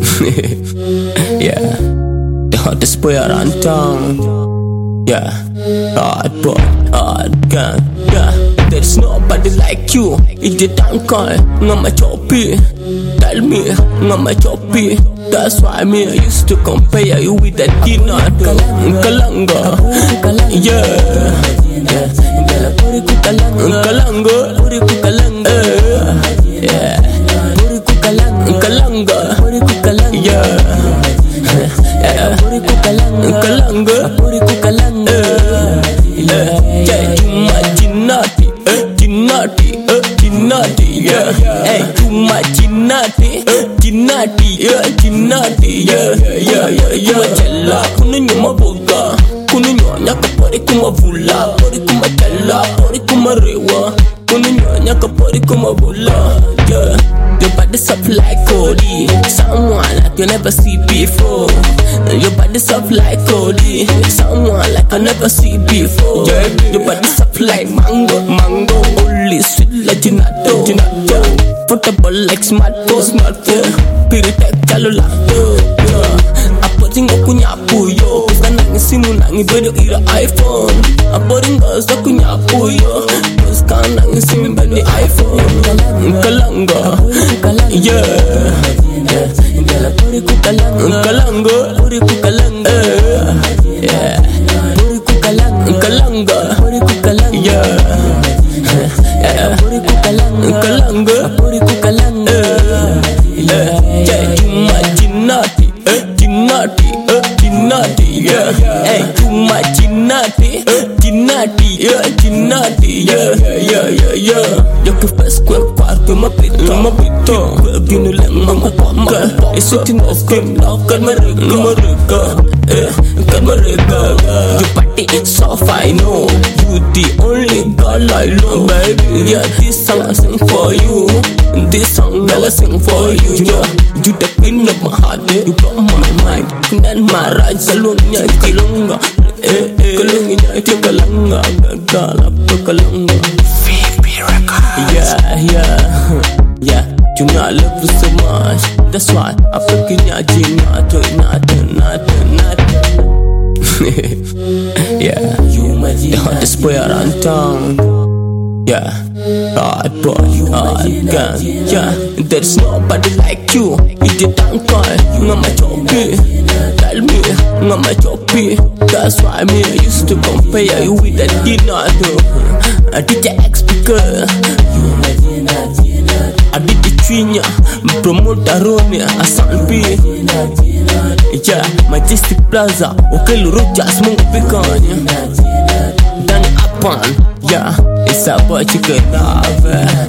Yeah, the hottest boy around town. Yeah, hard boy, hard gang. Yeah, there's nobody like you. It's the town call, ngama choppy. Tell me, ngama choppy. That's why me I used to compare you with that dinner. Kalanga, yeah. Kalanga, yeah. Kalanga, yeah. Cuma jinati, yeah. Hey, cuma jinati, yeah. Cuma cella, kunu nyuma boga, kunu nyonya kapori kuma vula, pori kuma cella, pori kuma rewa, kunu nyonya kapori kuma vula, yeah. Your body soft like Cody, someone like you never see before. Your body soft like Cody, someone like I never see before. Yeah. Your body soft like mango, only sweet like gelato. Portable like smartphone, Piritek jalo lato. Apa tinggal aku nyapu yo, bukan nangis simu nangis bedo ira iPhone. Apa tinggal aku nyapu yo, bukan nangis simu bedo iPhone. Kalanga, yeah. Kalanga, yeah. Kalanga, yeah. Cuma jinati, yeah. Hey, cuma jinati, yeah. Yo que faz quarto uma pito, gino lang mga pamka. Iso tinokan, kan marika, kan marika. You party soft, I know. You the only girl I love, baby. Yeah, this song I sing for you. This song I sing for you. Yeah, you the queen of my heart, you got my mind. Kunan maraj salungnya kalunga, kalungnya itu kalunga, galap kalunga. Yeah. You know I love you so much. That's why I fucking nothing. Yeah, the hottest boy around town. Yeah, hard boy, hard gang. Yeah, there's nobody like you. It's the town call, ngama choppy. Tell me, ngama choppy. That's why me I used to compare you with that dinner. I did the ex-speaker. I did the Twinya, promote Aronia, Asambi. Yeah, Majestic Plaza, okay, Lurujas, Mungo Picon. Danny Apan, yeah, it's a boy chicken.